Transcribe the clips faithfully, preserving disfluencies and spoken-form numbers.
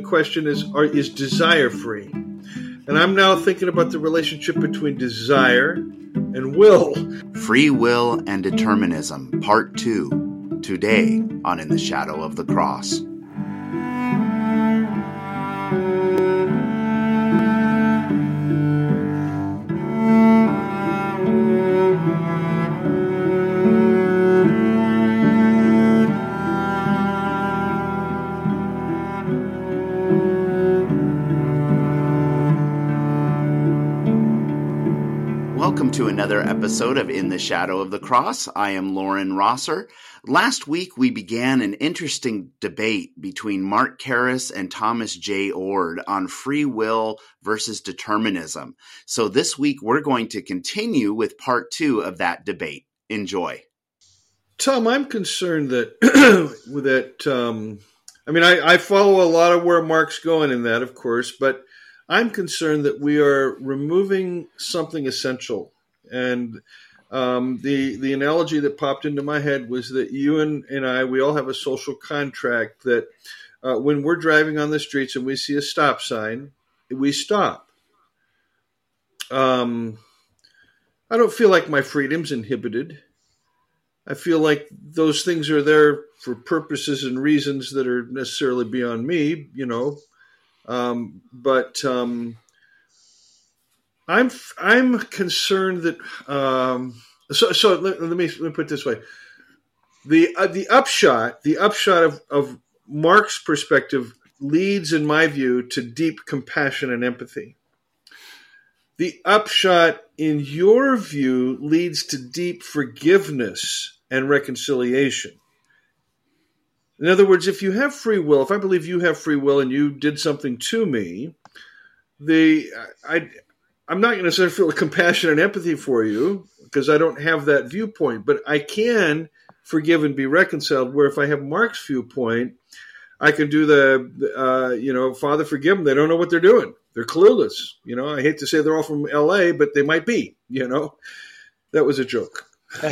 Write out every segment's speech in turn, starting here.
question is, are, is desire free? And I'm now thinking about the relationship between desire and will. Free Will and Determinism, Part two, today on In the Shadow of the Cross. Welcome to another episode of In the Shadow of the Cross. I am Loren Rosser. Last week, we began an interesting debate between Mark Karras and Thomas J. Oord on free will versus determinism. So this week, we're going to continue with part two of that debate. Enjoy. Tom, I'm concerned that, that um, I mean, I, I follow a lot of where Mark's going in that, of course, but I'm concerned that we are removing something essential. And um, the the analogy that popped into my head was that you and, and I, we all have a social contract that uh, when we're driving on the streets and we see a stop sign, we stop. Um, I don't feel like my freedom's inhibited. I feel like those things are there for purposes and reasons that are necessarily beyond me, you know. Um, but um, I'm I'm concerned that um, so so let, let me let me put it this way: the uh, the upshot the upshot of, of Mark's perspective leads, in my view, to deep compassion and empathy. The upshot, in your view, leads to deep forgiveness and reconciliation. In other words, if you have free will, if I believe you have free will and you did something to me, the I, I'm not going to necessarily feel compassion and empathy for you because I don't have that viewpoint, but I can forgive and be reconciled, where if I have Mark's viewpoint, I can do the, uh, you know, Father, forgive them. They don't know what they're doing. They're clueless. You know, I hate to say they're all from L A, but they might be, you know. That was a joke.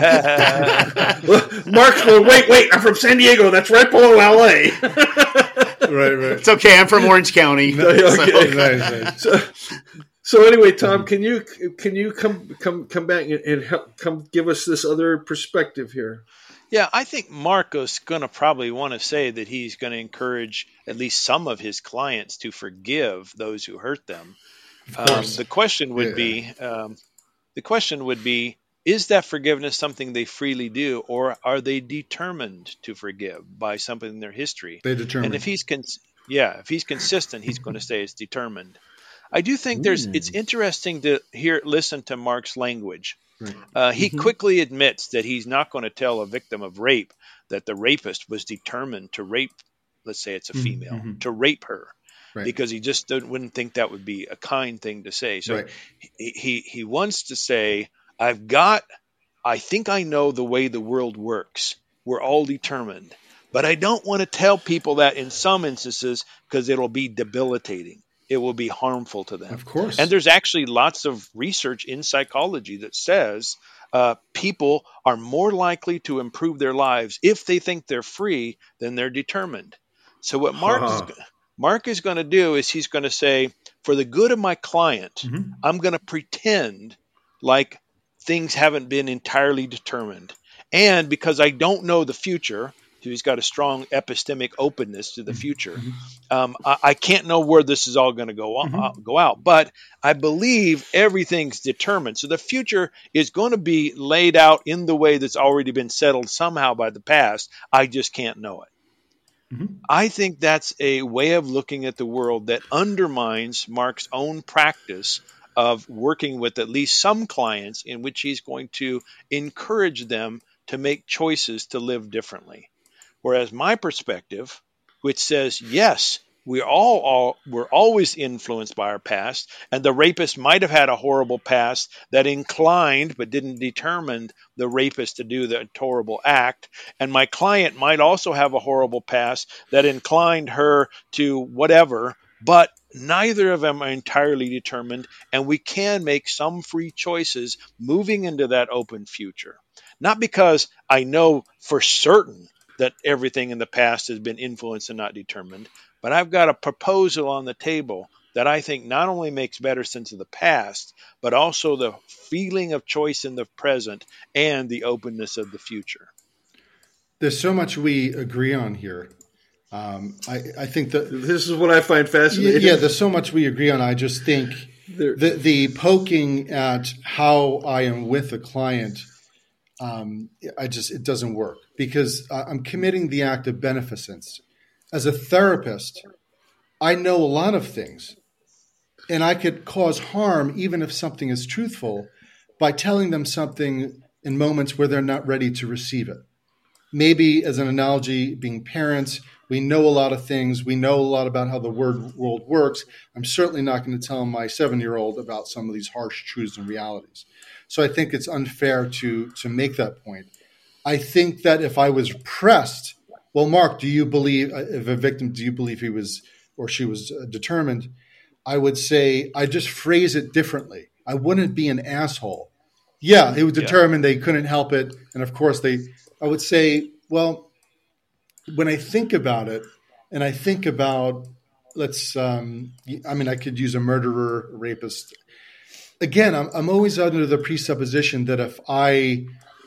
Mark's going, wait, wait, I'm from San Diego. That's right below L A. Right, right. It's okay. I'm from Orange County. No, okay. So. Nice, nice. So, so anyway, Tom, can you can you come come come back and, and help come give us this other perspective here? Yeah, I think Mark is going to probably want to say that he's going to encourage at least some of his clients to forgive those who hurt them. Um, the question would Yeah. be, um, the question would be, is that forgiveness something they freely do, or are they determined to forgive by something in their history? They determine. And if he's, cons- yeah, if he's consistent, he's going to say it's determined. I do think there's. Ooh. It's interesting to hear, listen to Mark's language. Right. Uh, he Mhm. quickly admits that he's not going to tell a victim of rape that the rapist was determined to rape. Let's say it's a Mhm, female, mhm. to rape her. Right. Because he just don't- wouldn't think that would be a kind thing to say. So Right. he, he he wants to say, I've got, I think I know the way the world works. We're all determined. But I don't want to tell people that in some instances because it'll be debilitating. It will be harmful to them. Of course. And there's actually lots of research in psychology that says uh, people are more likely to improve their lives if they think they're free than they're determined. So what Mark Huh. is Mark is going to do is he's going to say, for the good of my client, Mhm. I'm going to pretend like things haven't been entirely determined. And because I don't know the future, so he's got a strong epistemic openness to the future, um, I, I can't know where this is all going to go, on, uh, go out. But I believe everything's determined. So the future is going to be laid out in the way that's already been settled somehow by the past. I just can't know it. Mhm. I think that's a way of looking at the world that undermines Mark's own practice of working with at least some clients, in which he's going to encourage them to make choices to live differently. Whereas my perspective, which says, yes, we all, all we're always influenced by our past, and the rapist might have had a horrible past that inclined but didn't determine the rapist to do the horrible act, and my client might also have a horrible past that inclined her to whatever, but neither of them are entirely determined, and we can make some free choices moving into that open future. Not because I know for certain that everything in the past has been influenced and not determined. But I've got a proposal on the table that I think not only makes better sense of the past, but also the feeling of choice in the present and the openness of the future. There's so much we agree on here. Um, I, I think that this is what I find fascinating. Yeah, there's so much we agree on. I just think the, the poking at how I am with a client, um, I just it doesn't work because I'm committing the act of beneficence. As a therapist, I know a lot of things, and I could cause harm even if something is truthful by telling them something in moments where they're not ready to receive it. Maybe as an analogy, being parents, we know a lot of things. We know a lot about how the word world works. I'm certainly not going to tell my seven-year-old about some of these harsh truths and realities. So I think it's unfair to, to make that point. I think that if I was pressed, well, Mark, do you believe, if a victim, do you believe he was or she was uh, determined? I would say, I just phrase it differently. I wouldn't be an asshole. Yeah, he was determined. Yeah. They couldn't help it. And of course, they, I would say, well, when I think about it, and I think about, let's, um, I mean, I could use a murderer, a rapist. Again, I'm, I'm always under the presupposition that if I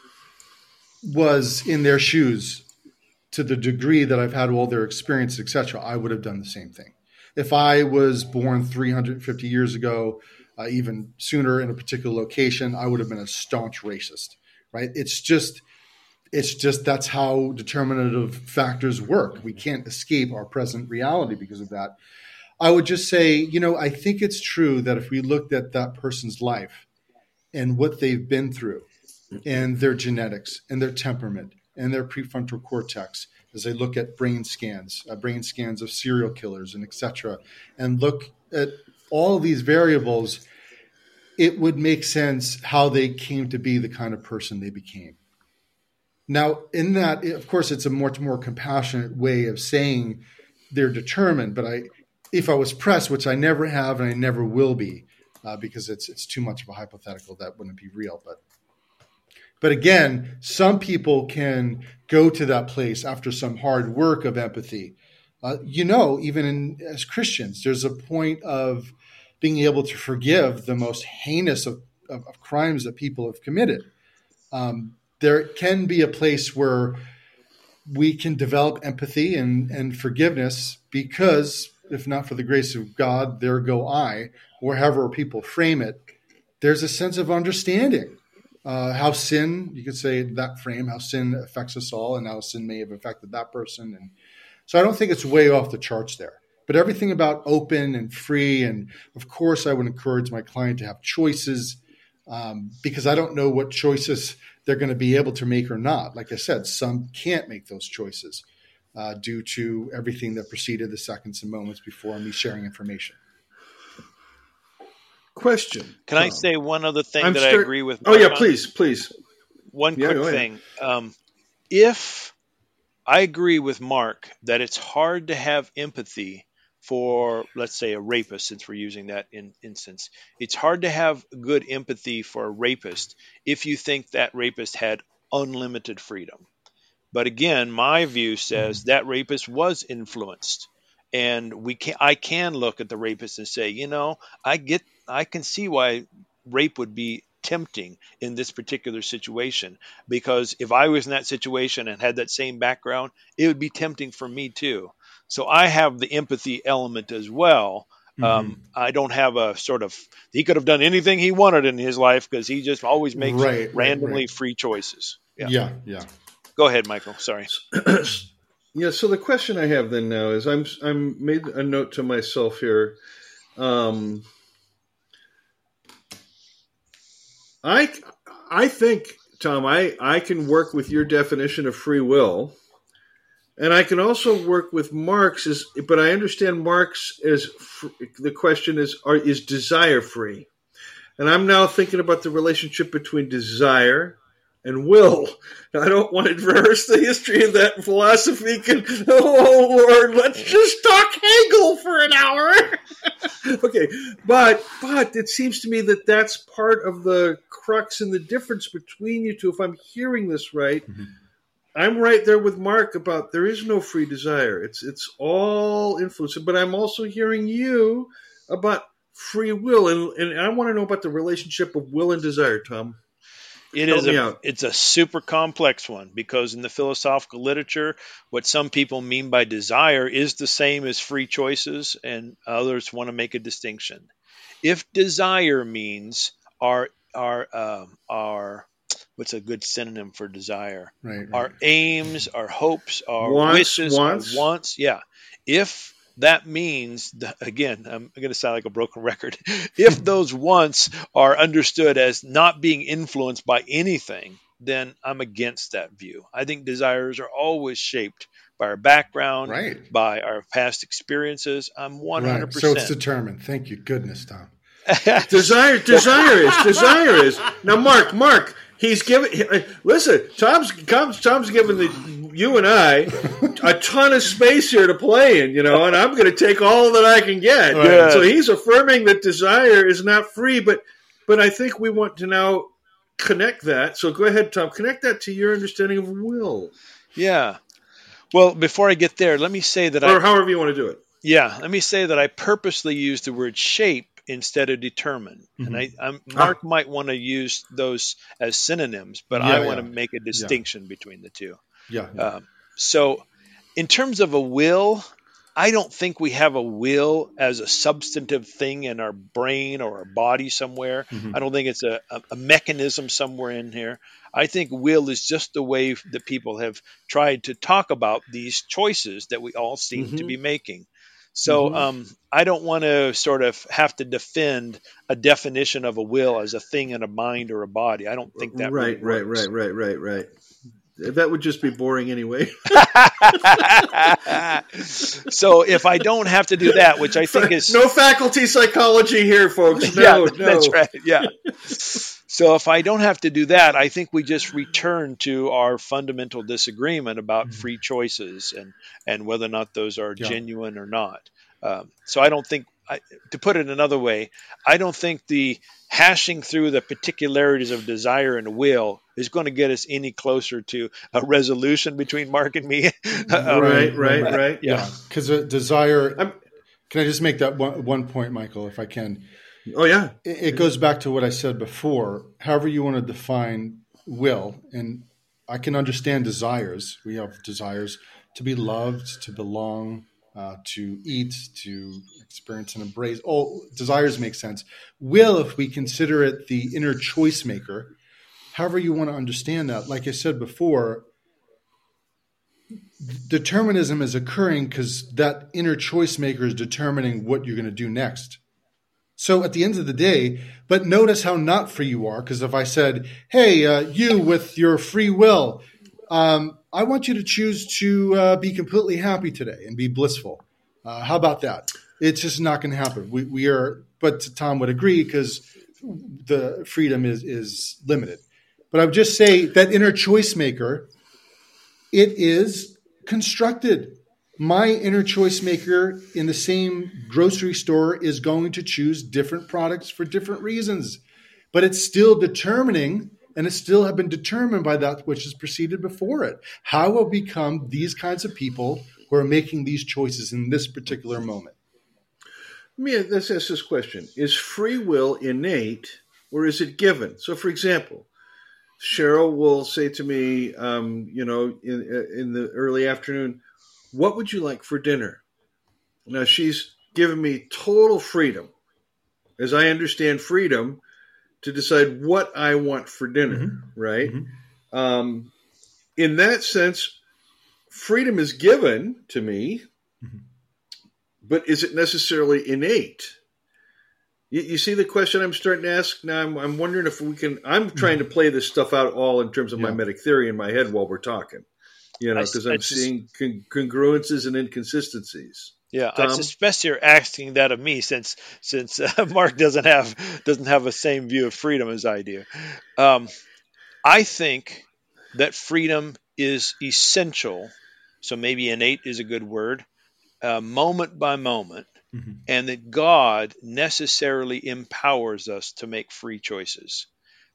was in their shoes to the degree that I've had all their experience, et cetera, I would have done the same thing. If I was born three hundred fifty years ago, uh, even sooner in a particular location, I would have been a staunch racist, right? It's just... It's just that's how determinative factors work. We can't escape our present reality because of that. I would just say, you know, I think it's true that if we looked at that person's life and what they've been through and their genetics and their temperament and their prefrontal cortex, as they look at brain scans, uh, brain scans of serial killers and et cetera, and look at all of these variables, it would make sense how they came to be the kind of person they became. Now, in that, of course, it's a much more compassionate way of saying they're determined. But I, if I was pressed, which I never have and I never will be, uh, because it's it's too much of a hypothetical, that wouldn't be real. But, but again, some people can go to that place after some hard work of empathy. Uh, you know, even in, as Christians, there's a point of being able to forgive the most heinous of, of, of crimes that people have committed. Um, There can be a place where we can develop empathy and, and forgiveness because, if not for the grace of God, there go I, or however people frame it, there's a sense of understanding uh, how sin, you could say that frame, how sin affects us all and how sin may have affected that person. And so I don't think it's way off the charts there. But everything about open and free, and of course I would encourage my client to have choices um, because I don't know what choices they're going to be able to make or not. Like I said, some can't make those choices uh, due to everything that preceded the seconds and moments before me sharing information. Question. Can Tom. I say one other thing I'm that start- I agree with? Oh, Mark yeah, on? please, please. One Yeah, quick go ahead. thing. Um, if I agree with Mark that it's hard to have empathy for, let's say, a rapist, since we're using that in instance, it's hard to have good empathy for a rapist if you think that rapist had unlimited freedom. But again, my view says that rapist was influenced, and we can I can look at the rapist and say, you know, I get, I can see why rape would be tempting in this particular situation, because if I was in that situation and had that same background, it would be tempting for me too. So I have the empathy element as well. Um, mm-hmm. I don't have a sort of, he could have done anything he wanted in his life because he just always makes right, randomly right, right. free choices. Yeah. yeah, yeah. Go ahead, Michael. Sorry. Yeah. So the question I have then now is, I'm I'm made a note to myself here. Um, I I think, Tom, I I can work with your definition of free will. And I can also work with Mark's, is, but I understand Mark's as the question is, are, is desire free? And I'm now thinking about the relationship between desire and will. Now, I don't want to rehearse the history of that philosophy. Can, oh, Lord, let's just talk Hegel for an hour. Okay, but but it seems to me that that's part of the crux and the difference between you two, if I'm hearing this right. Mm-hmm. I'm right there with Mark about there is no free desire. It's it's all influence. But I'm also hearing you about free will, and, and I want to know about the relationship of will and desire, Tom. It Help is me a out. it's a super complex one, because in the philosophical literature, what some people mean by desire is the same as free choices, and others want to make a distinction. If desire means our our um, our what's a good synonym for desire? Right, right. Our aims, our hopes, our Wants, wishes, our wants. wants. Yeah. If that means, again, I'm going to sound like a broken record. If those wants are understood as not being influenced by anything, then I'm against that view. I think desires are always shaped by our background, Right. by our past experiences. I'm Right. So it's one hundred percent. determined. Thank you. Goodness, Tom. Desire, desire is, desire is. Now, Mark, Mark, he's giving. He, listen, Tom's, Tom's, Tom's giving the you and I a ton of space here to play in, you know, and I'm going to take all that I can get. Right. So he's affirming that desire is not free, but, but I think we want to now connect that. So go ahead, Tom. Connect that to your understanding of will, Yeah. Well, before I get there, let me say that or I, however you want to do it. yeah, let me say that I purposely use the word shape instead of determine. Mm-hmm. And I, I'm, Mark ah. might want to use those as synonyms, but Yeah, I yeah. want to make a distinction yeah. between the two. Yeah. yeah. Um, so in terms of a will, I don't think we have a will as a substantive thing in our brain or our body somewhere. Mm-hmm. I don't think it's a, a, a mechanism somewhere in here. I think will is just the way that people have tried to talk about these choices that we all seem Mm-hmm. to be making. So Mm-hmm. um, I don't want to sort of have to defend a definition of a will as a thing in a mind or a body. I don't think that right, really right, works. right, right, right, right. That would just be boring anyway. So if I don't have to do that, which I think is no faculty psychology here, folks. No, yeah, no. That's right. Yeah. So if I don't have to do that, I think we just return to our fundamental disagreement about Mhm. free choices and, and whether or not those are Yeah. genuine or not. Um, so I don't think, I, to put it another way, I don't think the hashing through the particularities of desire and will is going to get us any closer to a resolution between Mark and me. Um, right, right, right. Yeah. Because a desire. I'm- Can I just make that one, one point, Michael, if I can? Oh, yeah. It, it goes back to what I said before. However you want to define will, and I can understand desires. We have desires to be loved, to belong, uh, to eat, to experience and embrace. All desires make sense. Will, if we consider it the inner choice maker, however you want to understand that, like I said before, determinism is occurring because that inner choice maker is determining what you're going to do next. So at the end of the day, but notice how not free you are, because if I said, hey, uh, you with your free will, um, I want you to choose to uh, be completely happy today and be blissful. Uh, how about that? It's just not going to happen. We, we are, but Tom would agree because the freedom is, is limited. But I would just say that inner choice maker, it is constructed. My inner choice maker in the same grocery store is going to choose different products for different reasons, but it's still determining, and it still have been determined by that which has preceded before it. How will become these kinds of people who are making these choices in this particular moment? Let me let's ask this question. Is free will innate or is it given? So, for example, Cheryl will say to me, um, you know, in, in the early afternoon, what would you like for dinner? Now, she's given me total freedom, as I understand freedom, to decide what I want for dinner, mm-hmm. right? Mm-hmm. Um, in that sense, freedom is given to me, mm-hmm. but is it necessarily innate? You, you see the question I'm starting to ask? Now, I'm, I'm wondering if we can, I'm trying mm-hmm. to play this stuff out all in terms of yeah. my medic theory in my head while we're talking. You know, because I'm just, seeing con- congruences and inconsistencies. Yeah, Tom? I suspect you're asking that of me, since since uh, Mark doesn't have doesn't have the same view of freedom as I do. Um, I think that freedom is essential. So maybe innate is a good word. Uh, moment by moment, mm-hmm. and that God necessarily empowers us to make free choices.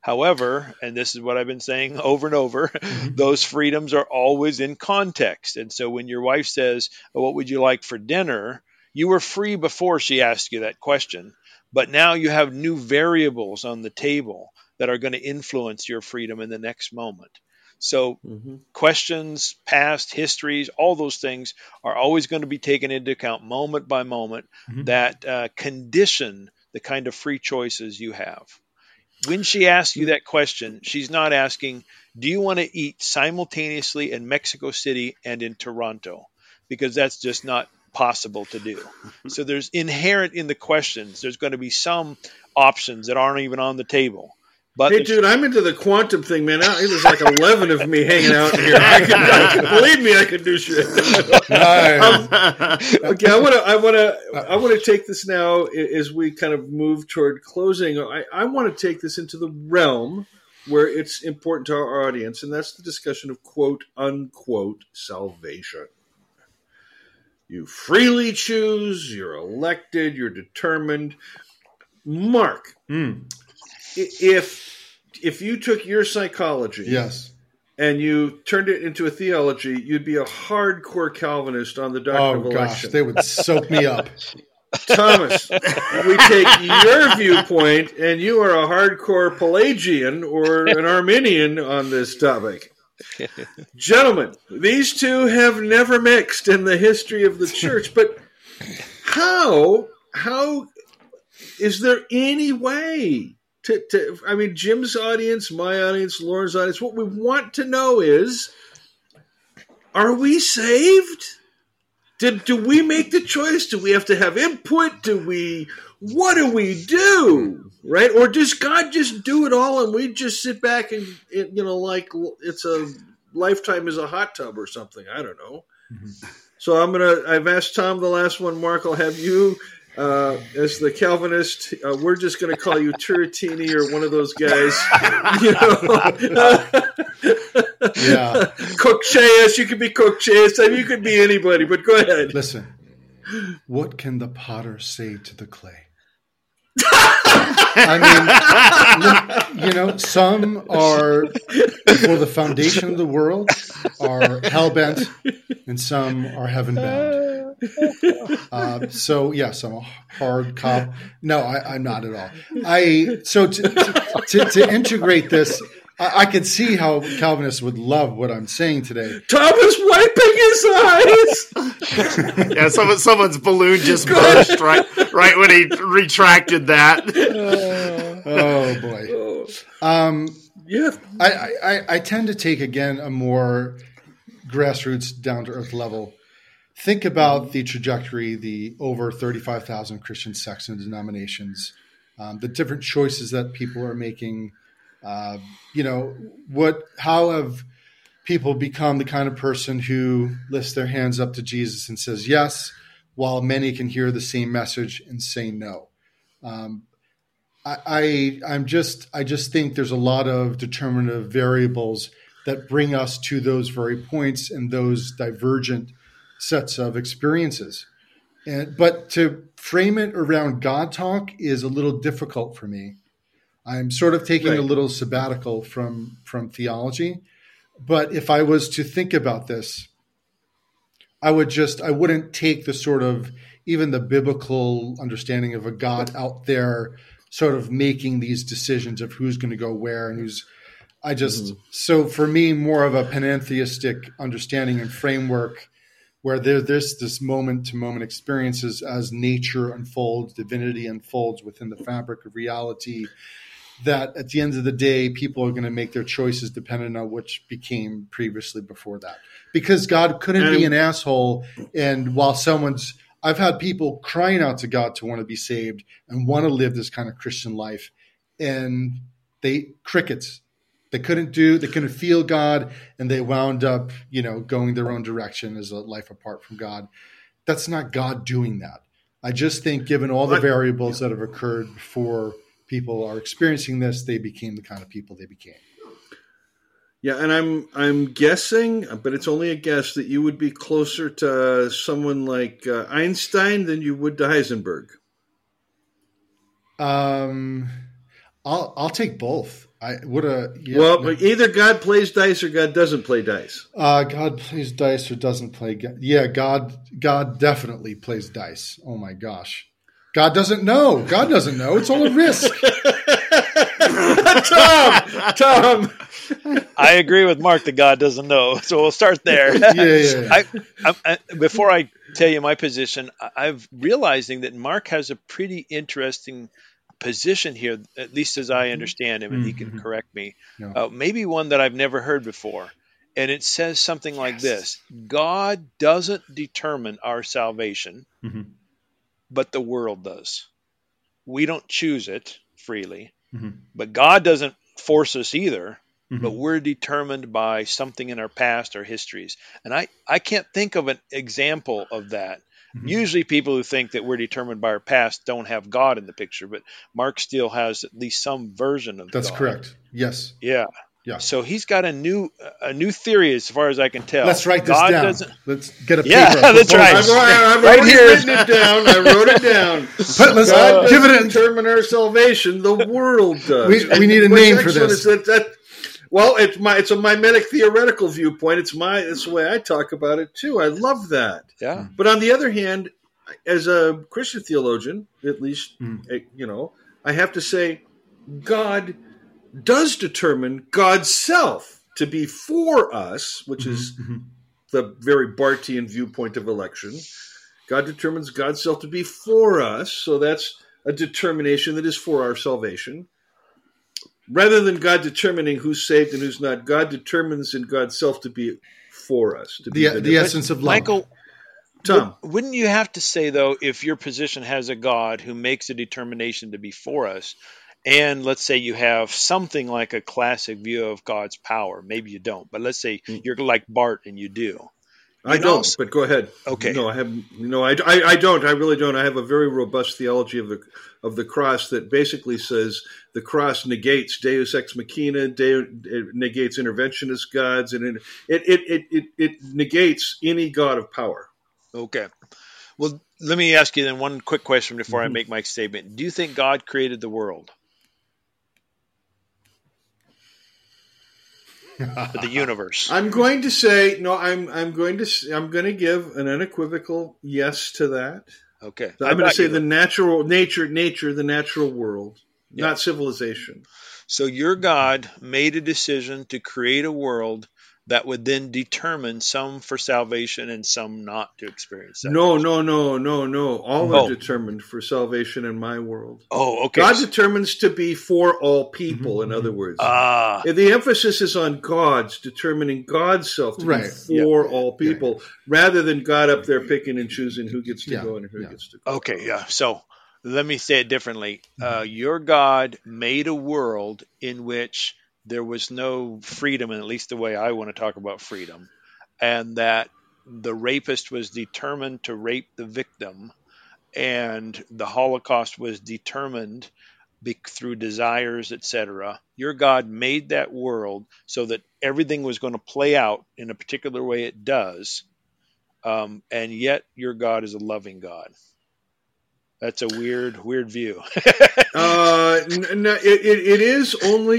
However, and this is what I've been saying over and over, Mm-hmm. those freedoms are always in context. And so when your wife says, oh, what would you like for dinner? You were free before she asked you that question, but now you have new variables on the table that are going to influence your freedom in the next moment. So Mm-hmm. questions, past histories, all those things are always going to be taken into account moment by moment Mhm. that uh, condition the kind of free choices you have. When she asks you that question, she's not asking, do you want to eat simultaneously in Mexico City and in Toronto? Because that's just not possible to do. So there's inherent in the questions, there's going to be some options that aren't even on the table. But Hey, the- dude, I'm into the quantum thing, man. Now, there's like eleven of me hanging out in here. I can, I can, believe me, I can do shit. Um, okay, I want to, I want to, I want to take this now as we kind of move toward closing. I, I want to take this into the realm where it's important to our audience, and that's the discussion of quote unquote salvation. You freely choose. You're elected. You're determined. Mark. Mm. If if you took your psychology Yes. and you turned it into a theology, you'd be a hardcore Calvinist on the doctrine Oh, of gosh. election. They would soak me up. Thomas, we take your viewpoint, and you are a hardcore Pelagian or an Arminian on this topic. Gentlemen, these two have never mixed in the history of the church, but how, how is there any way To, to, I mean, Jim's audience, my audience, Lauren's audience, what we want to know is, are we saved? Did, do we make the choice? Do we have to have input? Do we, what do we do? Right? Or does God just do it all and we just sit back and, it, you know, like it's a lifetime is a hot tub or something? I don't know. Mm-hmm. So I'm going to, I've asked Tom the last one. Mark, I'll have you. Uh, as the Calvinist, uh, we're just going to call you Turretini or one of those guys. You know, Yeah. Cookcheus. You could be Cookcheus. I mean, you could be anybody. But go ahead. Listen, what can the potter say to the clay? I mean, you know, some are for the foundation of the world are hell bent, and some are heaven bound. Uh, so yes, I'm a hard cop. No, I, I'm not at all. I so to, to, to, to integrate this, I, I can see how Calvinists would love what I'm saying today. Tom is wiping his eyes. Yeah, someone, someone's balloon just burst right, right when he retracted that. Oh boy. Um, yeah, I, I, I tend to take again a more grassroots, down to earth level. Think about the trajectory, the over thirty-five thousand Christian sects and denominations, um, the different choices that people are making. Uh, you know, what? How have people become the kind of person who lifts their hands up to Jesus and says yes, while many can hear the same message and say no? Um, I, I I'm just I just think there's a lot of determinative variables that bring us to those very points and those divergent sets of experiences. And but to frame it around God talk is a little difficult for me. I'm sort of taking Right. a little sabbatical from from theology. But if I was to think about this, I would just I wouldn't take the sort of even the biblical understanding of a God out there sort of making these decisions of who's going to go where and who's I just mm-hmm. so for me more of a panentheistic understanding and framework where there, there's this moment-to-moment experiences as nature unfolds, divinity unfolds within the fabric of reality, that at the end of the day, people are going to make their choices depending on which became previously before that. Because God couldn't be an asshole, and while someone's – I've had people crying out to God to want to be saved and want to live this kind of Christian life, and they – crickets. They couldn't do, they couldn't feel God, and they wound up, you know, going their own direction as a life apart from God. That's not God doing that. I just think given all the variables that have occurred before people are experiencing this, they became the kind of people they became. Yeah, and I'm I'm guessing, but it's only a guess, that you would be closer to someone like uh, Einstein than you would to Heisenberg. Um, I'll I'll take both. I would a yeah, well, no. either God plays dice or God doesn't play dice. Uh, God plays dice or doesn't play. Ga- Yeah, God. God definitely plays dice. Oh my gosh, God doesn't know. God doesn't know. It's all a risk. Tom, Tom. I agree with Mark that God doesn't know, so we'll start there. Yeah, yeah, yeah. I, I, I, before I tell you my position, I- I'm realizing that Mark has a pretty interesting position here, at least as I understand him, and he can Mhm. correct me. Yeah. Uh, maybe one that I've never heard before. And it says something like Yes. this: God doesn't determine our salvation, Mhm. but the world does. We don't choose it freely, Mhm. but God doesn't force us either. Mhm. But we're determined by something in our past or histories. And I, I can't think of an example of that. Mhm. Usually people who think that we're determined by our past don't have God in the picture, but Mark still has at least some version of That's God. correct. Yes. Yeah. Yeah. So he's got a new a new theory as far as I can tell. Let's write this God down. Doesn't, Let's get a paper. Yeah, a that's right. I've, proposal. I've Right already here. written it down. I wrote it down. Put- let's God give it doesn't a. determine our salvation; the world does. We- we And need a what's name for excellent this. is that, that, well, it's my it's a mimetic theoretical viewpoint. It's my it's the way I talk about it too. I love that. yeah. But on the other hand, as a Christian theologian, at least, Mm. eh, you know, I have to say, God does determine God's self to be for us, which is Mhm. the very Bartian viewpoint of election. God determines God's self to be for us, so that's a determination that is for our salvation. Rather than God determining who's saved and who's not, God determines in God's self to be for us. To be The, the benevolent. essence of love. Michael, Tom. wou- wouldn't you have to say, though, if your position has a God who makes a determination to be for us, and let's say you have something like a classic view of God's power, maybe you don't, but let's say Mm. you're like Bart and you do. I You know, don't, s- but go ahead. Okay. No, I have no. I, I, I don't. I really don't. I have a very robust theology of the of the cross that basically says the cross negates Deus ex machina, de, it negates interventionist gods, and it it, it it it it negates any god of power. Okay. Well, let me ask you then one quick question before I Mhm. make my statement. Do you think God created the world, or the universe? I'm going to say no. I'm I'm going to s- I'm going to give an unequivocal yes to that. Okay. I'm I going to got say you the then. natural nature, nature, the natural world, Yeah. not civilization. So your God made a decision to create a world that would then determine some for salvation and some not to experience salvation. No, no, no, no, no. All Oh. are determined for salvation in my world. Oh, okay. God determines to be for all people, in Mhm. other words. Ah, And the emphasis is on God's determining God's self to Right. be for all people, rather than God up there picking and choosing who gets to Yeah, go and who yeah. gets to go. okay, yeah. So let me say it differently. Uh, your God made a world in which there was no freedom, and at least the way I want to talk about freedom, and that the rapist was determined to rape the victim, and the Holocaust was determined be- through desires, et cetera. Your God made that world so that everything was going to play out in a particular way it does, um, and yet your God is a loving God. That's a weird, weird view. Uh, n- n- it, it, it is only.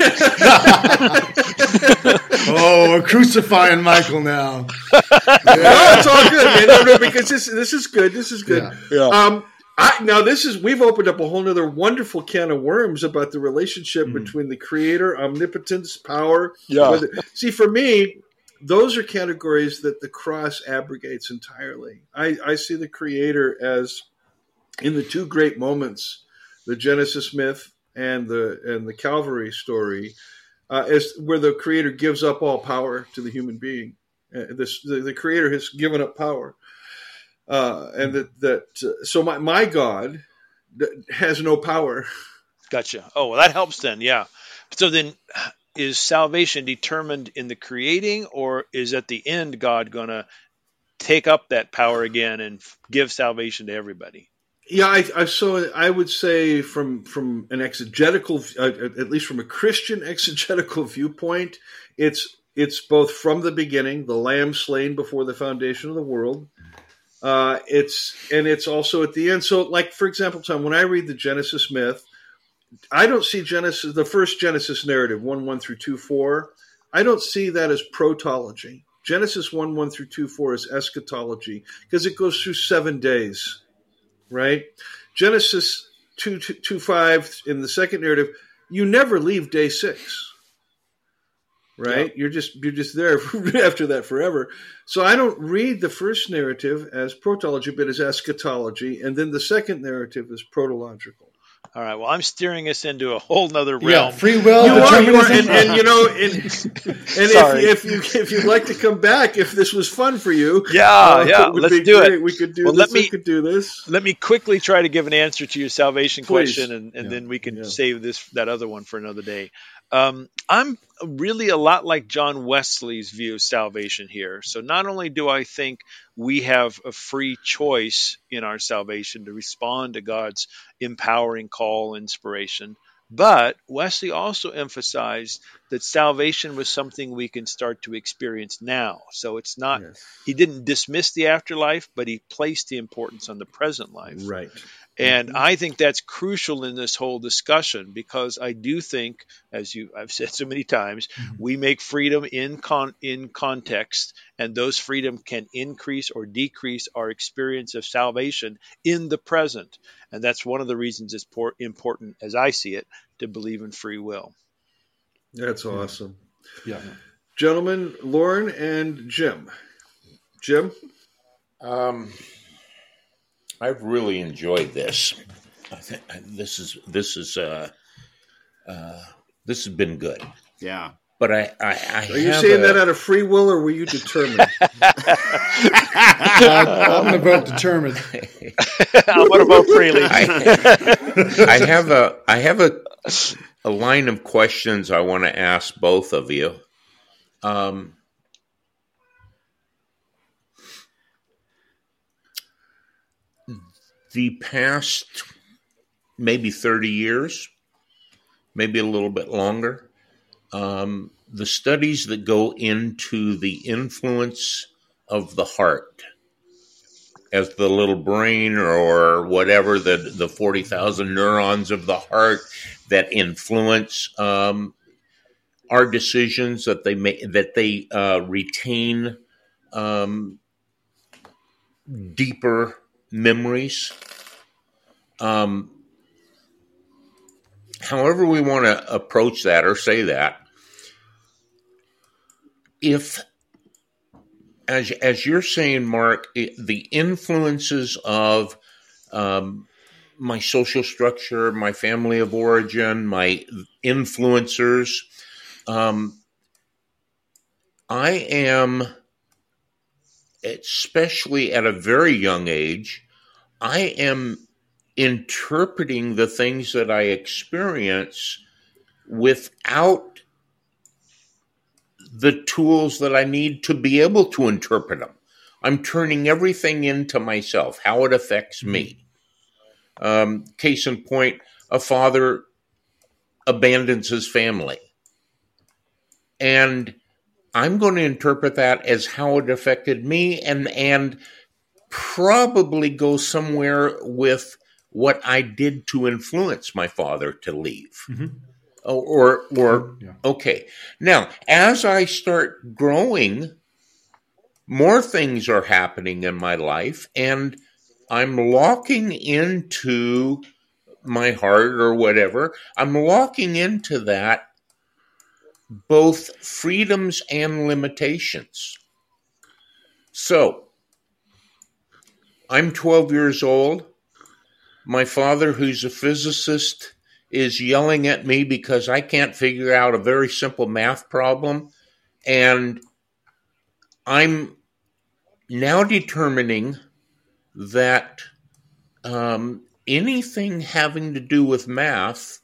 Oh, we're crucifying Michael now. No, it's all good, man. No, no, because this this is good. This is good. Yeah. Yeah. Um, I, now this is we've opened up a whole other wonderful can of worms about the relationship Mhm. between the Creator, omnipotence, power. Yeah. whether- see, for me, those are categories that the cross abrogates entirely. I, I see the Creator as in the two great moments, the Genesis myth and the and the Calvary story, uh, as where the Creator gives up all power to the human being. Uh, this the, the Creator has given up power, uh, and that that uh, so my my God has no power. Gotcha. Oh, well, that helps then. Yeah. So then, is salvation determined in the creating, or is at the end God going to take up that power again and f- give salvation to everybody? Yeah, I, I so I would say from from an exegetical, uh, at least from a Christian exegetical viewpoint, it's it's both from the beginning, the Lamb slain before the foundation of the world. Uh, it's and it's also at the end. So, like for example, Tom, when I read the Genesis myth, I don't see Genesis, the first Genesis narrative, one one through two four. I don't see that as protology. Genesis one one through two four is eschatology because it goes through seven days, right? Genesis two two five in the second narrative, you never leave day six, right? Yep. You're just you're just there after that forever. So I don't read the first narrative as protology, but as eschatology, and then the second narrative is protological. All right. Well, I'm steering us into a whole nother realm. Yeah, free will. You are, you are, and, and you know, and, and if, if you if you'd like to come back, if this was fun for you, yeah, uh, yeah, it would let's be do great. it. We could do well, this. Let me, we could do this. Let me quickly try to give an answer to your salvation Please. question, and, and yeah. then we can yeah. save this that other one for another day. Um, I'm really a lot like John Wesley's view of salvation here. So not only do I think we have a free choice in our salvation to respond to God's empowering call, inspiration, but Wesley also emphasized that salvation was something we can start to experience now. So it's not, yes. he didn't dismiss the afterlife, but he placed the importance on the present life. Right. And mm-hmm. I think that's crucial in this whole discussion, because I do think, as you I've said so many times, mm-hmm. we make freedom in con, in context, and those freedom can increase or decrease our experience of salvation in the present. And that's one of the reasons it's por- important, as I see it, to believe in free will. That's awesome. Yeah. Gentlemen, Lauren and Jim. Jim? Um. I've really enjoyed this. I think this is this is uh, uh, this has been good. Yeah, but I, I, I are you saying a, that out of free will, or were you determined? uh, I'm going to vote determined. I'm going to vote freely. I, I have a I have a a line of questions I want to ask both of you. Um, The past maybe thirty years, maybe a little bit longer, um, the studies that go into the influence of the heart as the little brain or whatever, the, the forty thousand neurons of the heart that influence um, our decisions, that they may, that they uh, retain um, deeper memories. Um, however we want to approach that or say that, if, as as you're saying, Mark, it, the influences of um, my social structure, my family of origin, my influencers, um, I am, especially at a very young age, I am interpreting the things that I experience without the tools that I need to be able to interpret them. I'm turning everything into myself, how it affects me. Um, case in point, a father abandons his family. And I'm going to interpret that as how it affected me, and and probably go somewhere with what I did to influence my father to leave. Mm-hmm. Or, or yeah. Okay. Now, as I start growing, more things are happening in my life, and I'm locking into my heart or whatever. I'm locking into that both freedoms and limitations. So, I'm twelve years old. My father, who's a physicist, is yelling at me because I can't figure out a very simple math problem. And I'm now determining that um, anything having to do with math,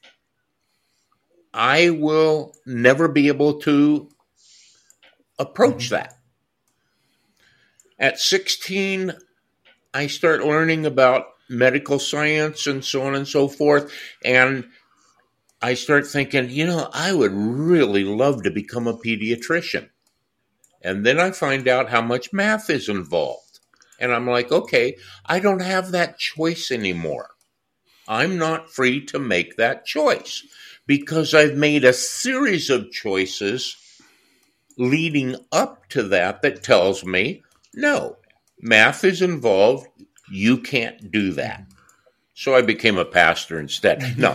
I will never be able to approach mm-hmm. that. At sixteen, I start learning about medical science and so on and so forth. And I start thinking, you know, I would really love to become a pediatrician. And then I find out how much math is involved. And I'm like, okay, I don't have that choice anymore. I'm not free to make that choice because I've made a series of choices leading up to that that tells me, no, math is involved. You can't do that. So I became a pastor instead. No.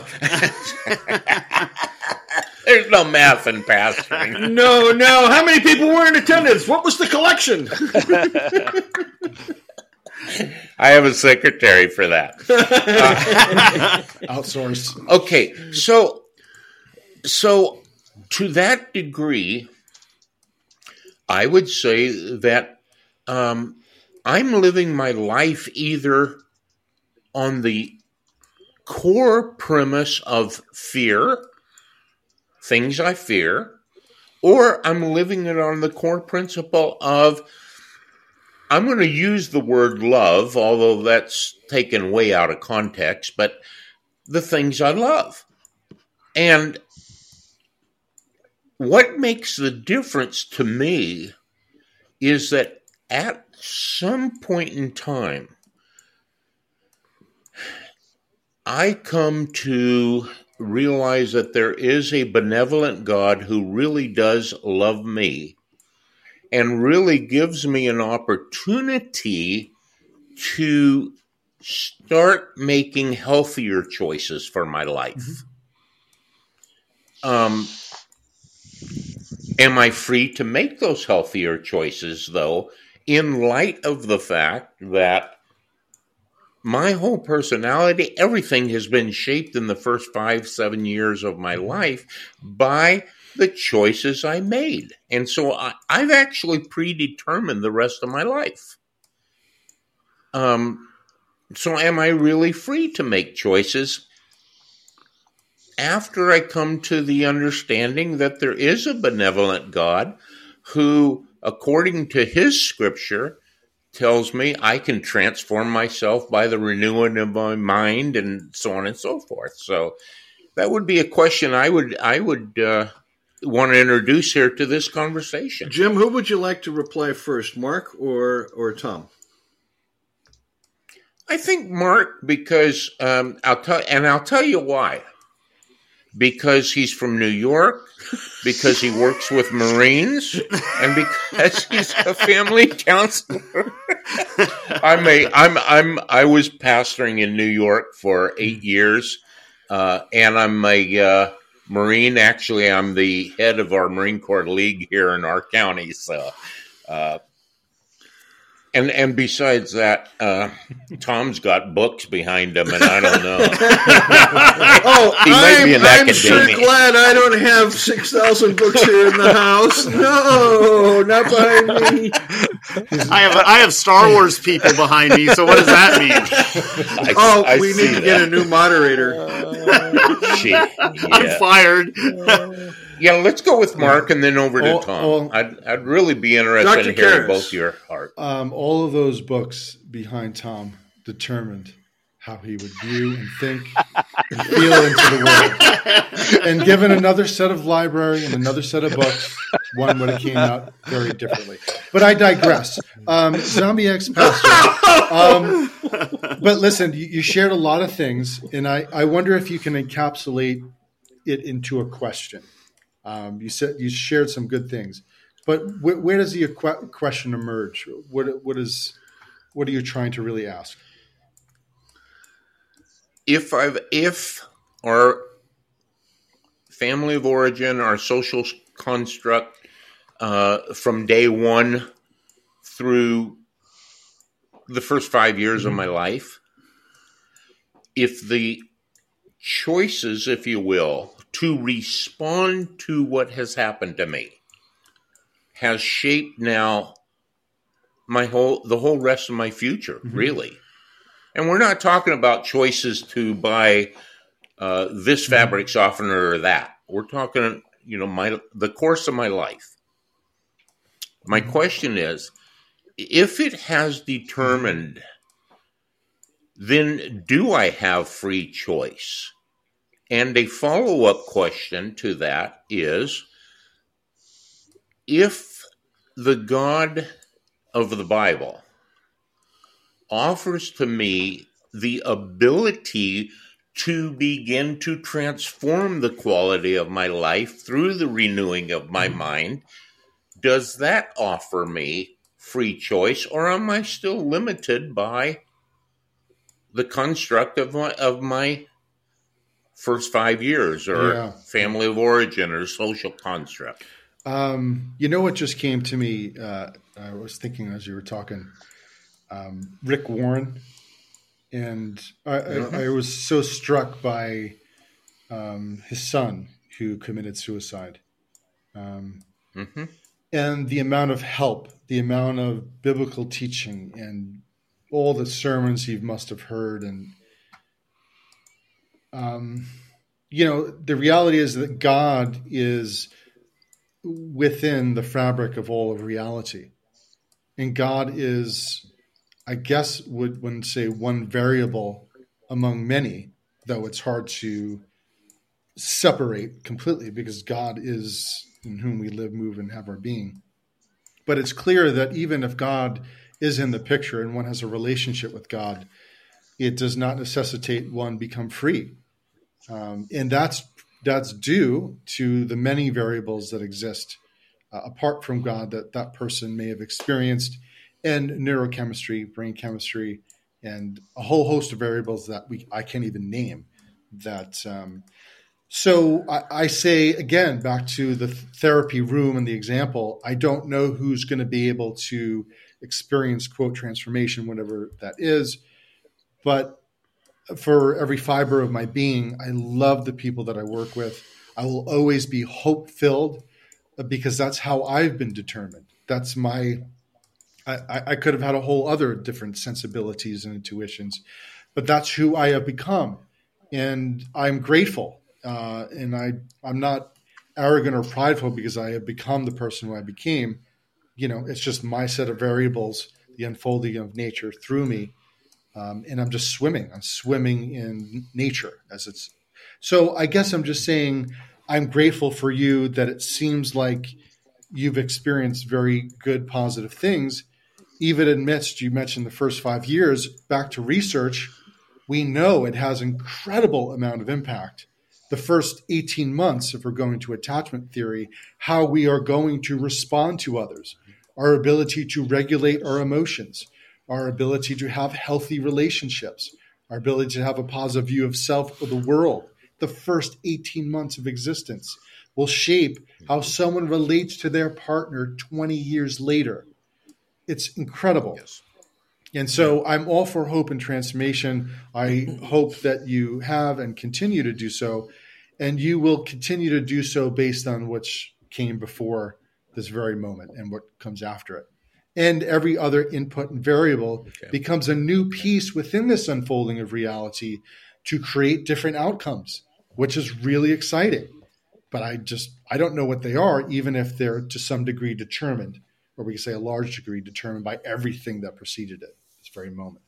There's no math in pastoring. No, no. How many people were in attendance? What was the collection? I have a secretary for that. Uh, Outsource. Okay, so so to that degree, I would say that um, I'm living my life either on the core premise of fear, things I fear, or I'm living it on the core principle of I'm going to use the word love, although that's taken way out of context, but the things I love. And what makes the difference to me is that at some point in time, I come to realize that there is a benevolent God who really does love me and really gives me an opportunity to start making healthier choices for my life. Mm-hmm. Um, am I free to make those healthier choices, though, in light of the fact that my whole personality, everything has been shaped in the first five, seven years of my life by the choices I made. And so I, I've actually predetermined the rest of my life. Um, so am I really free to make choices after I come to the understanding that there is a benevolent God who, according to his scripture, tells me I can transform myself by the renewing of my mind and so on and so forth. So that would be a question I would I would uh, want to introduce here to this conversation. Jim, who would you like to reply first, Mark or or Tom? I think Mark, because um, I'll tell, and I'll tell you why. Because he's from New York, because he works with Marines, and because he's a family counselor. I'm a, I'm, I'm, I was pastoring in New York for eight years, uh, and I'm a uh, Marine. Actually, I'm the head of our Marine Corps League here in our county. So, uh, and and besides that, uh, Tom's got books behind him, and I don't know. oh, he might I'm, be an I'm academic. sure glad I don't have six thousand books here in the house. No, not behind me. I have I have Star Wars people behind me. So what does that mean? I, oh, I we need to that. get a new moderator. She, yeah. I'm fired. Yeah, let's go with Mark and then over to all, Tom. all, I'd, I'd really be interested Doctor in hearing Karras. both your heart. Um, all of those books behind Tom determined how he would view and think and feel into the world. And given another set of library and another set of books, one would have came out very differently. But I digress. Um, Zombie ex-pastor. Um, but listen, you, you shared a lot of things, and I, I wonder if you can encapsulate it into a question. Um, you said you shared some good things, but wh- where does the qu- question emerge? What what is what are you trying to really ask? If I've if our family of origin, our social construct, uh, from day one through the first five years mm-hmm. of my life, if the choices, if you will, to respond to what has happened to me has shaped now my whole the whole rest of my future, mm-hmm. really. And we're not talking about choices to buy uh, this mm-hmm. fabric softener or that. We're talking, you know, my the course of my life. My mm-hmm. question is, if it has determined, then do I have free choice? And a follow-up question to that is, if the God of the Bible offers to me the ability to begin to transform the quality of my life through the renewing of my mind, does that offer me free choice, or am I still limited by the construct of my, of my first five years or Yeah. family of origin or social construct? Um, you know what just came to me? Uh, I was thinking as you were talking, um, Rick Warren, and I, Mhm. I, I was so struck by um, his son who committed suicide, um, Mm-hmm. and the amount of help, the amount of biblical teaching, and all the sermons he must have heard, and um, you know, the reality is that God is within the fabric of all of reality. And God is, I guess, would one say one variable among many, though it's hard to separate completely because God is in whom we live, move, and have our being. But it's clear that even if God is in the picture and one has a relationship with God, it does not necessitate one become free. Um, and that's that's due to the many variables that exist uh, apart from God that that person may have experienced, and neurochemistry, brain chemistry, and a whole host of variables that we I can't even name. That um, so I, I say again back to the therapy room and the example. I don't know who's going to be able to experience quote transformation, whatever that is, but for every fiber of my being, I love the people that I work with. I will always be hope filled because that's how I've been determined. That's my, I, I could have had a whole other different sensibilities and intuitions, but that's who I have become. And I'm grateful. Uh, and I, I'm not arrogant or prideful because I have become the person who I became. You know, it's just my set of variables, the unfolding of nature through me. Um, and I'm just swimming. I'm swimming in nature as it's. So I guess I'm just saying I'm grateful for you that it seems like you've experienced very good, positive things. Even amidst, you mentioned the first five years, back to research, we know it has incredible amount of impact. The first eighteen months, if we're going to attachment theory, how we are going to respond to others, our ability to regulate our emotions, our ability to have healthy relationships, our ability to have a positive view of self or the world. The first eighteen months of existence will shape how someone relates to their partner twenty years later. It's incredible. Yes. And so I'm all for hope and transformation. I hope that you have and continue to do so, and you will continue to do so based on which came before this very moment and what comes after it. And every other input and variable okay. becomes a new piece within this unfolding of reality to create different outcomes, which is really exciting. But I just, I don't know what they are, even if they're to some degree determined, or we can say a large degree determined by everything that preceded it, this very moment.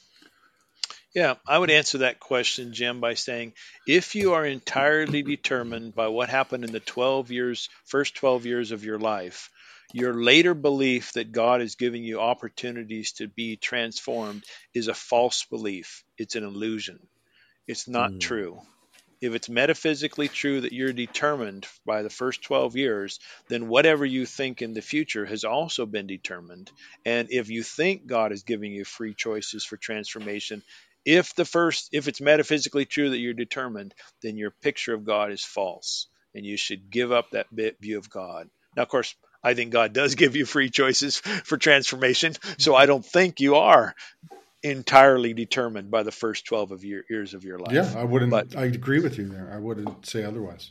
Yeah, I would answer that question, Jim, by saying if you are entirely determined by what happened in the twelve years, first twelve years of your life, your later belief that God is giving you opportunities to be transformed is a false belief. It's an illusion. It's not mm. true. If it's metaphysically true that you're determined by the first twelve years, then whatever you think in the future has also been determined. And if you think God is giving you free choices for transformation, if the first, if it's metaphysically true that you're determined, then your picture of God is false, and you should give up that bit view of God. Now, of course, I think God does give you free choices for transformation, so I don't think you are entirely determined by the first twelve of your, years of your life. Yeah, I wouldn't. But, I agree with you there. I wouldn't say otherwise.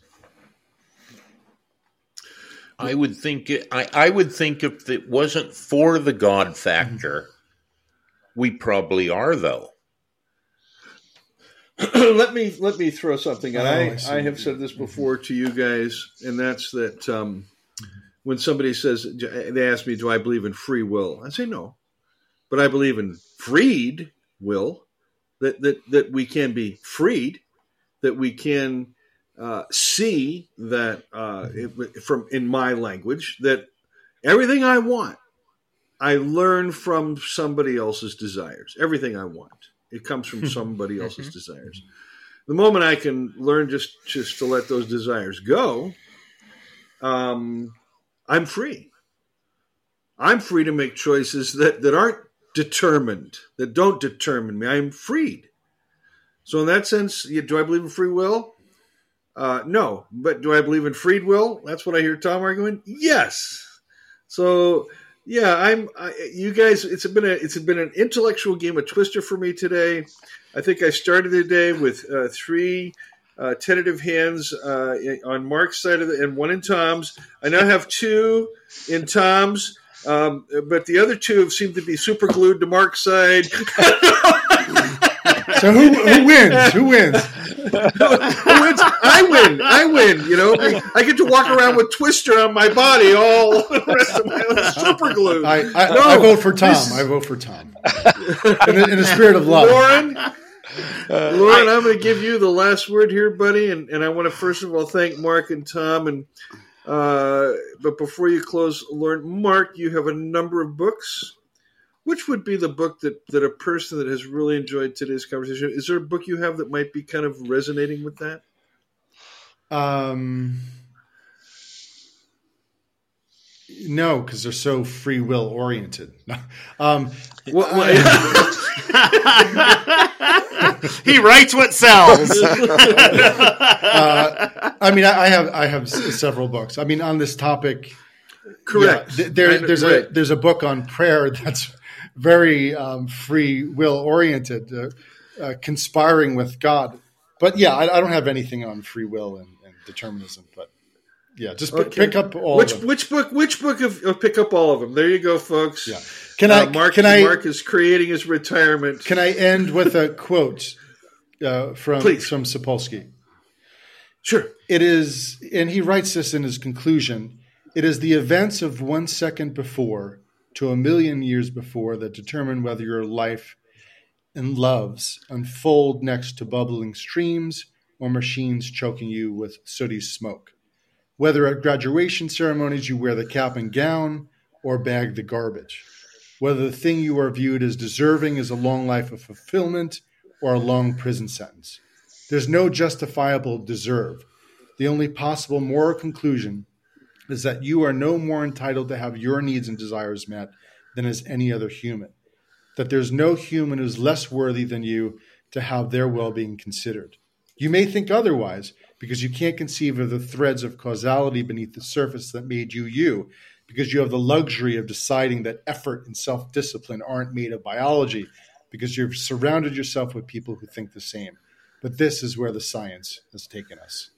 I would think. I, I would think if it wasn't for the God factor, mm-hmm. we probably are, though. let me let me throw something. And oh, I, I, I have said this before mm-hmm. to you guys, and that's that um, mm-hmm. when somebody says, they ask me, do I believe in free will? I say no. But I believe in freed will, that, that, that we can be freed, that we can uh, see that, uh, it, from in my language, that everything I want, I learn from somebody else's desires. Everything I want, it comes from somebody else's desires. the moment I can learn just, just to let those desires go, um, I'm free. I'm free to make choices that, that aren't determined, that don't determine me. I'm freed. So in that sense, do I believe in free will? Uh, no. But do I believe in freed will? That's what I hear Tom arguing. Yes. So yeah, I'm. I, you guys, it's been a it's been an intellectual game of Twister for me today. I think I started the day with uh, three uh, tentative hands uh, on Mark's side of the, and one in Tom's. I now have two in Tom's, um, but the other two seem to be super glued to Mark's side. So who, who wins? Who wins? Who wins? I win. I win. You know, I get to walk around with Twister on my body all the rest of my life, super glue. I, I, no, I vote for Tom. this... I vote for Tom. In the, in the spirit of love. Lauren, uh, Lauren, I, I'm going to give you the last word here, buddy. And, and I want to first of all thank Mark and Tom. And uh, but before you close, Lauren, Mark, you have a number of books. Which would be the book that, that a person that has really enjoyed today's conversation, is there a book you have that might be kind of resonating with that? Um, no, because they're so free will oriented. um, well, well, he writes what sells. uh, I mean, I, I have I have several books. I mean, on this topic, correct. Yeah, there, there's right. a there's a book on prayer that's very um, free will oriented, uh, uh, conspiring with God. But yeah, I, I don't have anything on free will and, and determinism. But yeah, just p- okay. pick up all which of them. which book which book of, of pick up all of them. There you go, folks. Yeah. Can I? Uh, Mark, can I? Mark is creating his retirement. Can I end with a quote uh, from Please. from Sapolsky? Sure. It is, and he writes this in his conclusion. It is the events of one second before to a million years before that determine whether your life and loves unfold next to bubbling streams or machines choking you with sooty smoke. Whether at graduation ceremonies you wear the cap and gown or bag the garbage. Whether the thing you are viewed as deserving is a long life of fulfillment or a long prison sentence. There's no justifiable deserve. The only possible moral conclusion is that you are no more entitled to have your needs and desires met than is any other human. That there's no human who's less worthy than you to have their well-being considered. You may think otherwise because you can't conceive of the threads of causality beneath the surface that made you you, because you have the luxury of deciding that effort and self-discipline aren't made of biology, because you've surrounded yourself with people who think the same. But this is where the science has taken us.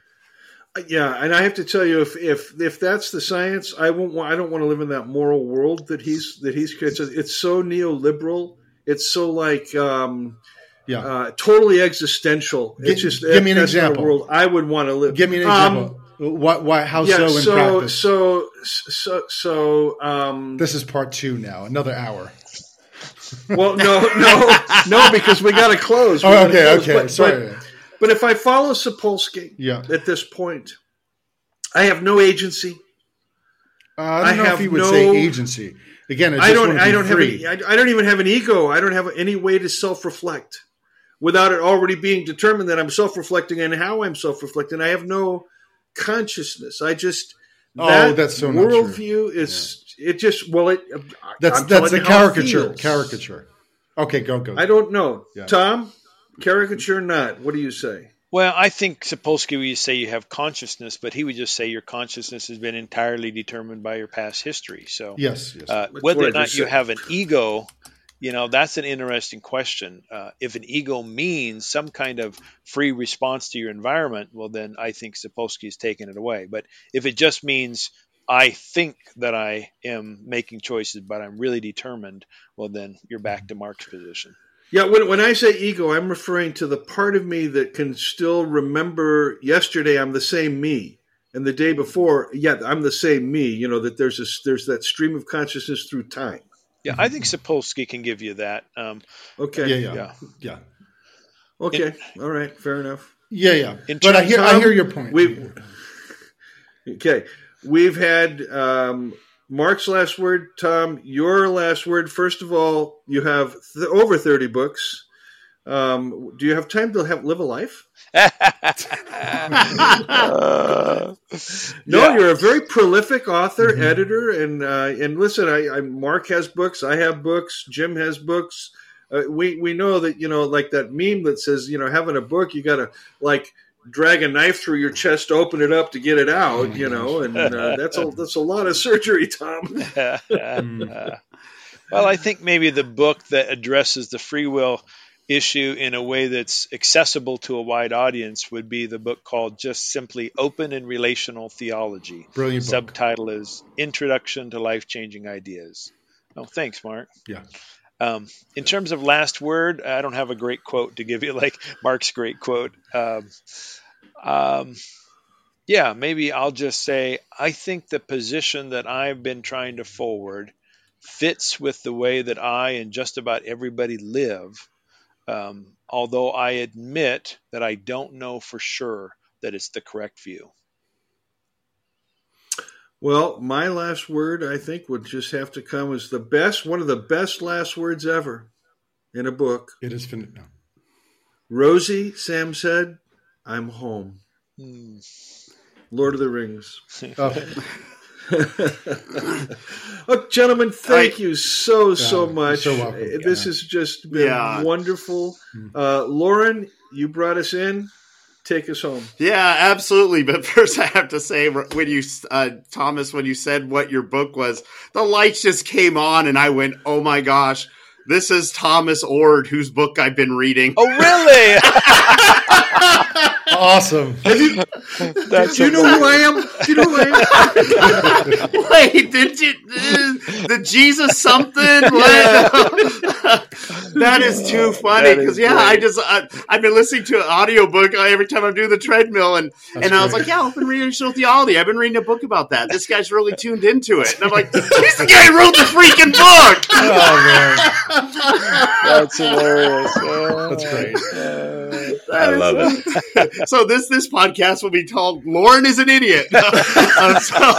Yeah, and I have to tell you, if if if that's the science, I won't. Want, I don't want to live in that moral world that he's that he's created. It's so neoliberal. It's so like um, yeah, uh, totally existential. G- it's just give me an that's example. Not a world I would want to live. Give me an example. Um, what? Why? How yeah, so? In so, practice? So so so um, this is part two now. Another hour. Well, no, no, no, because we got to close. We Oh, okay, close. okay. But, Sorry. But, but if I follow Sapolsky yeah. at this point, I have no agency. Uh, I don't I know have if he would no, say agency. Again, I, just I don't. want to I be don't free. have any. I, I don't even have an ego. I don't have any way to self-reflect without it already being determined that I'm self-reflecting and how I'm self-reflecting. I have no consciousness. I just oh, that that's so worldview is yeah. it just well it. That's I'm that's a caricature. Feels. Caricature. Okay, go go. I don't know, yeah. Tom. Caricature, not. What do you say? Well, I think Sapolsky would say you have consciousness, but he would just say your consciousness has been entirely determined by your past history. So, yes, yes. Uh, whether or not you have an ego, you know, that's an interesting question. Uh, if an ego means some kind of free response to your environment, well, then I think Sapolsky has taken it away. But if it just means I think that I am making choices, but I'm really determined, well, then you're back to Mark's position. Yeah, when when I say ego, I'm referring to the part of me that can still remember yesterday I'm the same me, and the day before, yeah, I'm the same me. You know, that there's a, there's that stream of consciousness through time. Yeah, I think Sapolsky can give you that. Um, okay. Yeah, yeah, yeah. yeah. Okay. In, All right. Fair enough. Yeah, yeah. In but I hear Tom, I hear your point. We okay. We've had um, Mark's last word. Tom, your last word. First of all, you have th- over thirty books. Um, do you have time to have, live a life? uh, No, yeah. you're a very prolific author, Mhm. editor, and uh, and listen, I, I Mark has books, I have books, Jim has books. Uh, we we know that, you know, like that meme that says, you know, having a book, you got to like drag a knife through your chest, open it up to get it out, you know, and uh, that's a that's a lot of surgery, Tom. Well, I think maybe the book that addresses the free will issue in a way that's accessible to a wide audience would be the book called just simply Open and Relational Theology. Brilliant book. Subtitle is Introduction to Life-Changing Ideas. Oh, thanks, Mark. Yeah. Um, in terms of last word, I don't have a great quote to give you like Mark's great quote. Um, um, yeah, maybe I'll just say, I think the position that I've been trying to forward fits with the way that I and just about everybody live. Um, although I admit that I don't know for sure that it's the correct view. Well, my last word, I think, would just have to come as the best, one of the best last words ever in a book. It is finished now. Rosie, Sam said, I'm home. Hmm. Lord of the Rings. Oh, Oh, gentlemen, thank I- you so, so Yeah, much. you're so welcome. This Yeah. has just been Yeah. wonderful. Mm. Uh, Lauren, you brought us in. Take us home. Yeah, absolutely. But first, I have to say, when you, uh, Thomas, when you said what your book was, the lights just came on, and I went, "Oh my gosh, this is Thomas Ord, whose book I've been reading." Oh, really? awesome. That's Do you know who I am? Do you know who I am? Wait, did you uh, the Jesus something? What? That is too funny That is because yeah, great. I just I, I've been listening to an audiobook every time I'm doing the treadmill, and That's and I was great. like, yeah, open relational theology. I've been reading a book about that. This guy's really tuned into it, and I'm like, he's the guy who wrote the freaking book. Oh, man. That's hilarious. Oh, That's great. uh, I love it. So this this podcast will be called "Lauren is an Idiot." Um, so,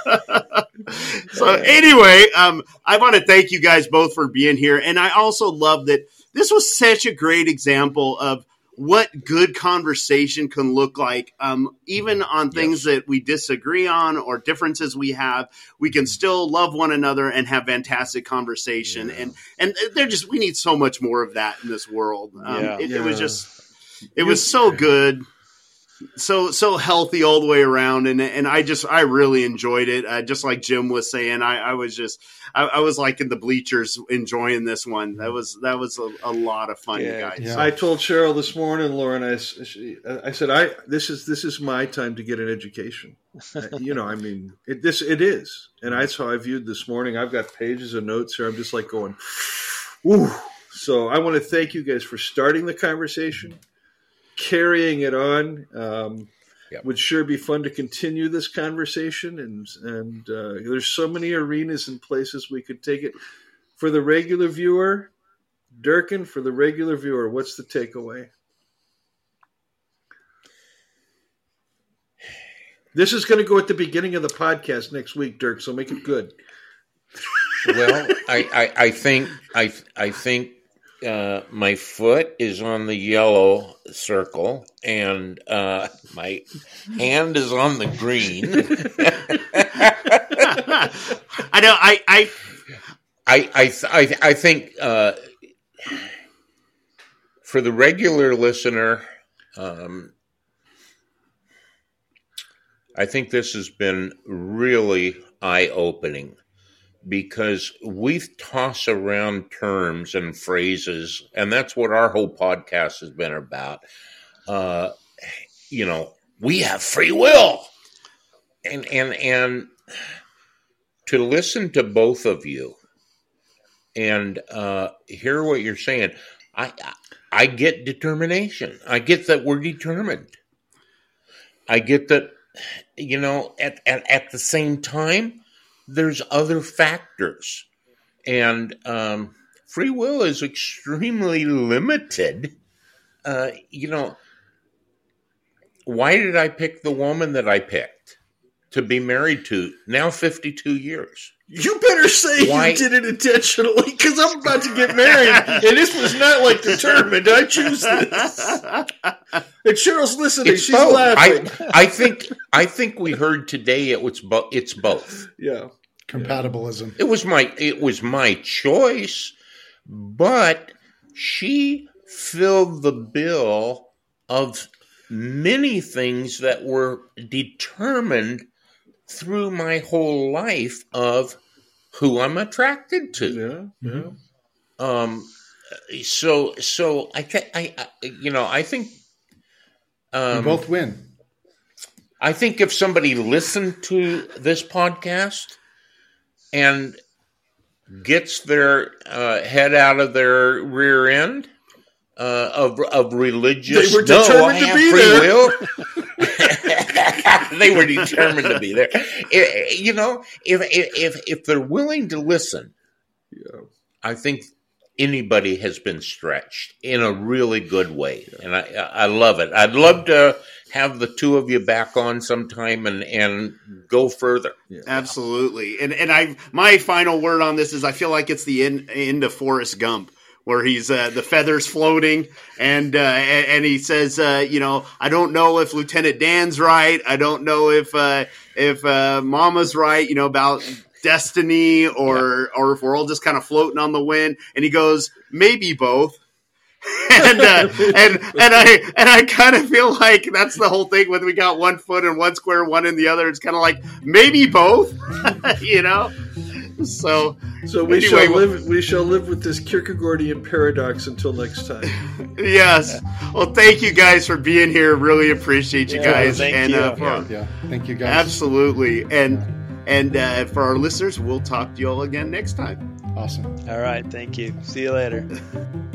so anyway, um, I want to thank you guys both for being here, and I also love that this was such a great example of what good conversation can look like. Um, even on things that we disagree on or differences we have, we can still love one another and have fantastic conversation. And and they're just we need so much more of that in this world. Um, Yeah. it, it was Yeah. just. It was so good, so so healthy all the way around, and and I just I really enjoyed it. Uh, just like Jim was saying, I, I was just I, I was like in the bleachers enjoying this one. That was that was a, a lot of fun, you Yeah. guys. Yeah. I told Cheryl this morning, Lauren. I, s- she- I said, I this is this is my time to get an education. Uh, you know, I mean, it, this it is, and that's how I viewed this morning. I've got pages of notes here. I'm just like going, ooh. So I want to thank you guys for starting the conversation, carrying it on. Um, Yep. Would sure be fun to continue this conversation, and and uh, there's so many arenas and places we could take it. For the regular viewer, Durkin, for the regular viewer, what's the takeaway? This is going to go at the beginning of the podcast next week, Dirk. So make it good. Well, I, I, I think I I think uh, my foot is on the yellow circle, and uh, my hand is on the green. I know. I I I I I, I think uh, for the regular listener, um, I think this has been really eye-opening, because we toss around terms and phrases, and that's what our whole podcast has been about. Uh, you know, we have free will, and and and to listen to both of you and uh, hear what you're saying, I I get determination. I get that we're determined. I get that, you know, at at, at the same time, there's other factors, and um, free will is extremely limited. Uh, you know, why did I pick the woman that I picked? to be married to, now fifty-two years. You better say Why? you did it intentionally, because I'm about to get married, and this was not like determined. I choose this. And Cheryl's listening; It's she's both. laughing. I, I think I think we heard today it was bo- it's both. Yeah, Compatibilism. It was my it was my choice, but she filled the bill of many things that were determined through my whole life of who I'm attracted to. yeah, yeah. Um, so so I th- I, I you know I think We um, both win. I think if somebody listened to this podcast and gets their uh, head out of their rear end uh, of of religious, They were no, determined I to have be free there." will. They were determined to be there. I- you know, if if if they're willing to listen, Yeah. I think anybody has been stretched in a really good way, and I I love it. I'd love to have the two of you back on sometime and and go further. Absolutely. And and I my final word on this is I feel like it's the end, end of Forrest Gump, where he's uh, the feathers floating and uh, and, and he says, uh, you know, I don't know if Lieutenant Dan's right. I don't know if uh, if uh, Mama's right, you know, about destiny or or if we're all just kind of floating on the wind. And he goes, maybe both. and uh, and and I and I kind of feel like that's the whole thing when we got one foot in one square, one in the other. It's kind of like maybe both, you know. So So we anyway, shall live. We shall live with this Kierkegaardian paradox until next time. yes. Well, thank you guys for being here. Really appreciate you Yeah, guys. thank and you. Uh, for, Yeah, yeah. Thank you, guys. absolutely. And and uh, for our listeners, we'll talk to you all again next time. Awesome. All right. Thank you. See you later.